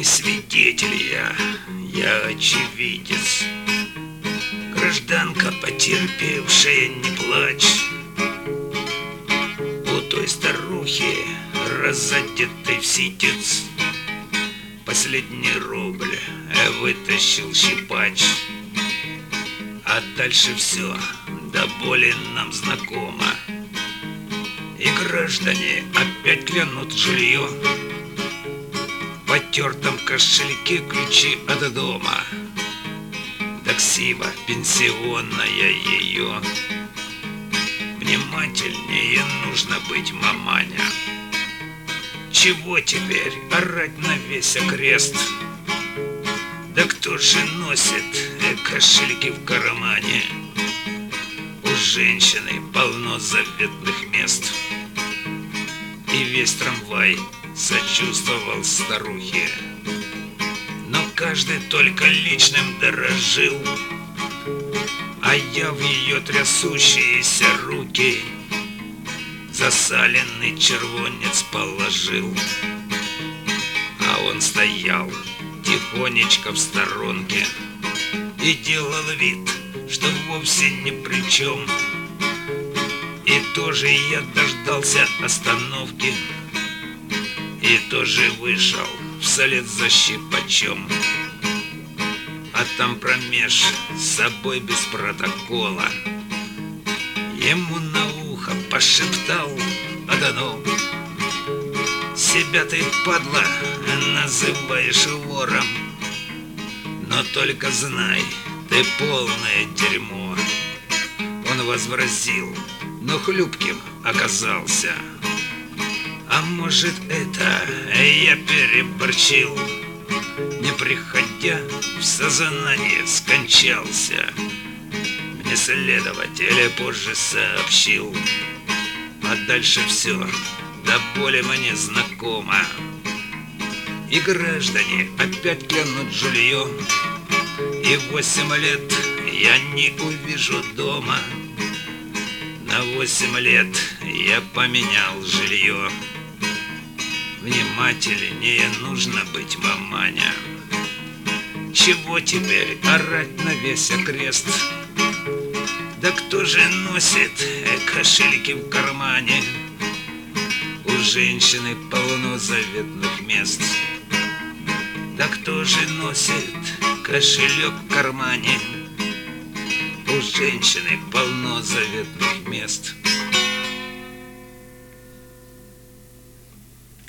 свидетель я очевидец. Гражданка, потерпевшая, не плачь. У той старухи, разодетой в ситец, последний рубль вытащил щипач. А дальше все до боли нам знакомо. И граждане опять клянут жилье. В потертом кошельке ключи от дома. Таксива пенсионная ее. Внимательнее нужно быть, маманя. Чего теперь орать на весь окрест? Да кто же носит кошельки в кармане? У женщины полно заветных мест. И весь трамвай сочувствовал старухе. Но каждый только личным дорожил. А я в ее трясущиеся руки засаленный червонец положил. А он стоял тихонечко в сторонке и делал вид, что вовсе ни при чем. И тоже я дождался остановки, и тоже вышел вслед за щипачом. А там промеж собой без протокола ему на ухо пошептал одно: себя ты, падла, называешь вором, но только знай, ты полное дерьмо. Он возразил, но хлюпким оказался. А может, это я переборчил, не приходя в сознание скончался. Мне следователь позже сообщил, а дальше все до боли мне знакомо. И граждане опять клянут жилье, и 8 лет я не увижу дома. На 8 лет я поменял жилье. Внимательнее нужно быть, маманя. Чего теперь орать на весь окрест? Да кто же носит кошельки в кармане? У женщины полно заветных мест. Да кто же носит кошелек в кармане? У женщины полно заветных мест.